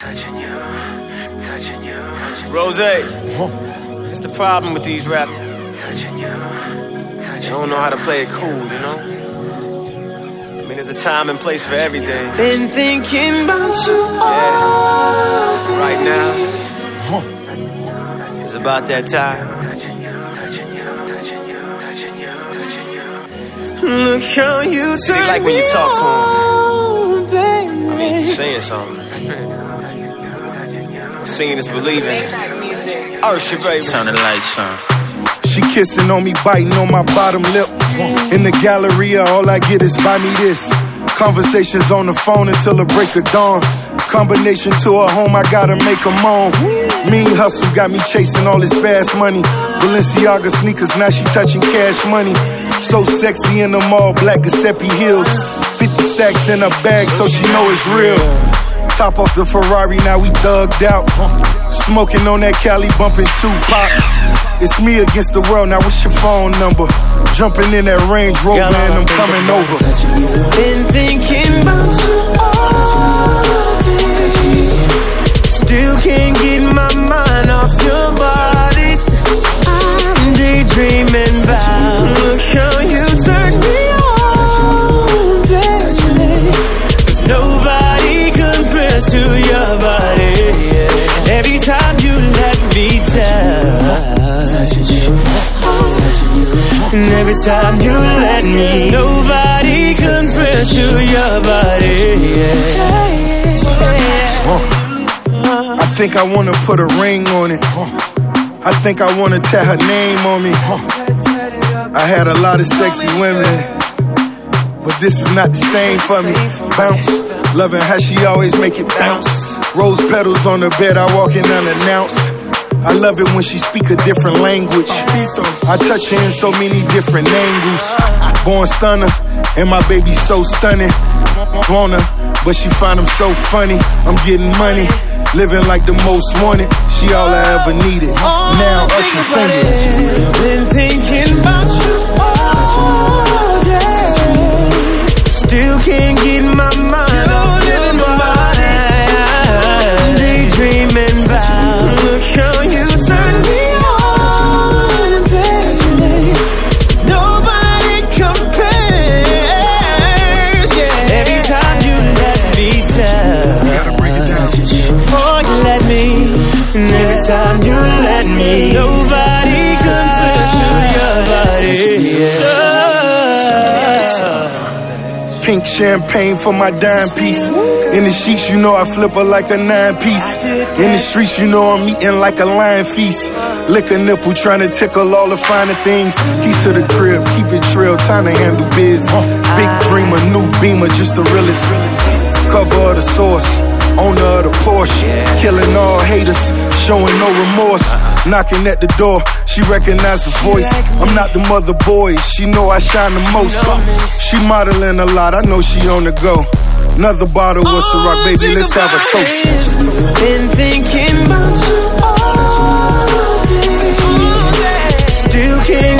Rose, it's the problem with these rappers. They don't know how to play it cool, you know? I mean, there's a time and place for everything. Been thinking about you all day. Right now, it's about that time. Look how you turn they like when you talk to them. baby. I mean, you saying something. Seeing is believing. Usher, baby. Turn the lights on. She kissing on me, biting on my bottom lip. In the Galleria, all I get is buy me this. Conversations on the phone until the break of dawn. Combination to her home, I gotta make her moan. Mean hustle got me chasing all this fast money. Balenciaga sneakers, now she touching cash money. So sexy in them all black Giuseppe heels. 50 stacks in her bag, so she know it's real. Top off the Ferrari, now we thugged out. Smoking on that Cali, bumping Tupac. It's me against the world, now what's your phone number? Jumping in that Range Rover and I'm coming over. Been thinking about you all day. Still can't get my mind off your body. I'm daydreaming about. Look how you turn me on, baby. There's nobody compares to your body. Every time you let me touch, and every time you let me, nobody compares to your body. I think I wanna put a ring on it. I think I wanna tat her name on me. I had a lot of sexy women, but this is not the same for me. Bounce, loving how she always make it bounce. Rose petals on the bed, I walk in unannounced. I love it when she speak a different language. I touch her in so many different angles. Born stunner, and my baby so stunning. Want her, but she find him so funny. I'm getting money, living like the most wanted. She all I ever needed. Now Usher singing. Been thinking about you all day. Still can't get my mind off your body. Daydreaming about. Look how you turn me on, baby. Nobody compares. Every time you let me touch, oh, you let me. And every time you let me, nobody compares to your body. Pink champagne for my dime piece. In the sheets, you know I flip her like a 9-piece. In the streets, you know I'm eating like a lion feast. Lick a nipple, trying to tickle all the finer things. Keys to the crib, keep it trill, time to handle biz. Big dreamer, new beamer, just the realest. Cover of the source, owner of the Porsche. Killing all haters, showing no remorse. Knocking at the door, she recognized the voice. I'm not the mother boy, she know I shine the most. She modeling a lot, I know she on the go. Another bottle, what's the rock, baby, let's have a toast. Been thinking about you all day. Still can't